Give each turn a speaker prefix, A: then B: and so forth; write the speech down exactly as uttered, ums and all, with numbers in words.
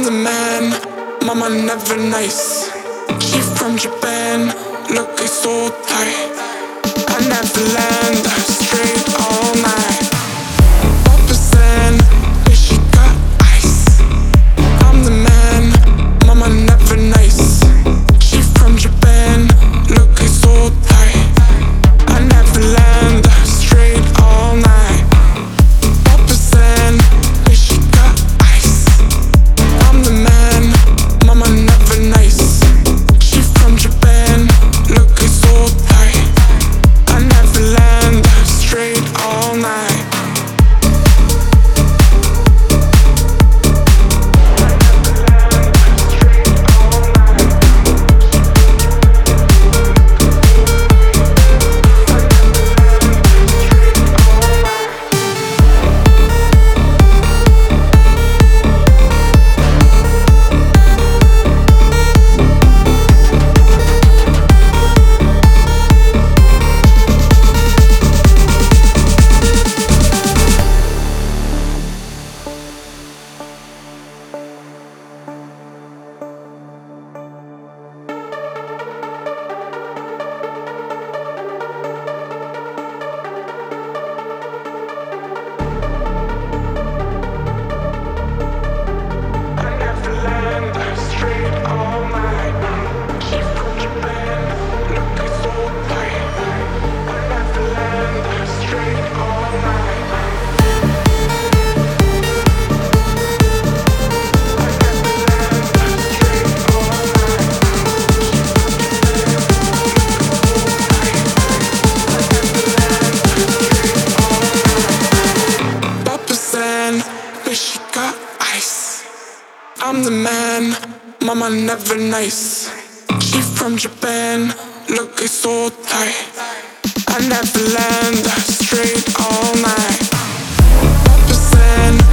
A: the man, mama never nice. She from Japan, looking so tight. I never land straight all night. Papa sand, yeah, she got ice. I'm the man, mama never nice. She from Japan, looking so tight. I never land straight all night. Papa sand, yeah, she got ice. I'm the man, mama never nice. She from Japan, looking so tight. I never land straight all night. She got ice. I'm the man, mama never nice. She from Japan, looking so tight. I never land straight all night. Papa sand,